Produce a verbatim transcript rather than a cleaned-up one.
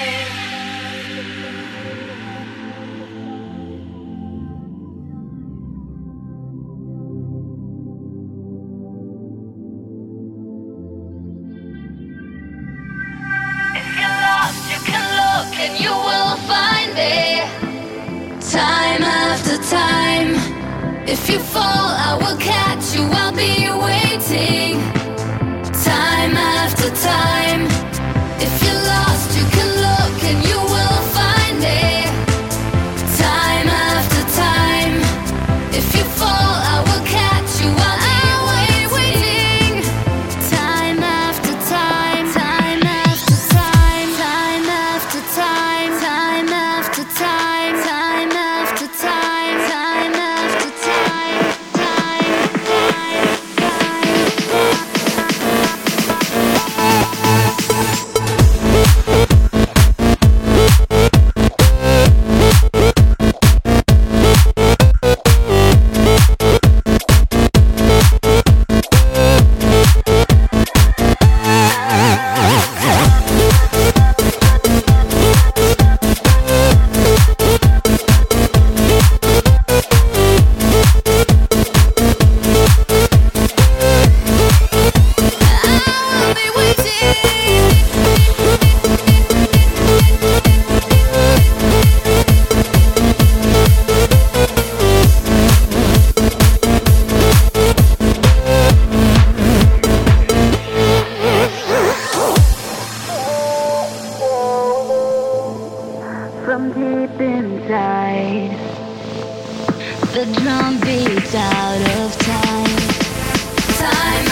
And you will find me time after time. If you fall, I will catch you, I'll be waiting time after time. If you're lost, you can look and you will find me time after time. If you fall, I will catch you, I'll be waiting time after time. Time after time. Time after time. Time after time. Time after time. Time after time. Time, from deep inside, the drum beats out of time. Time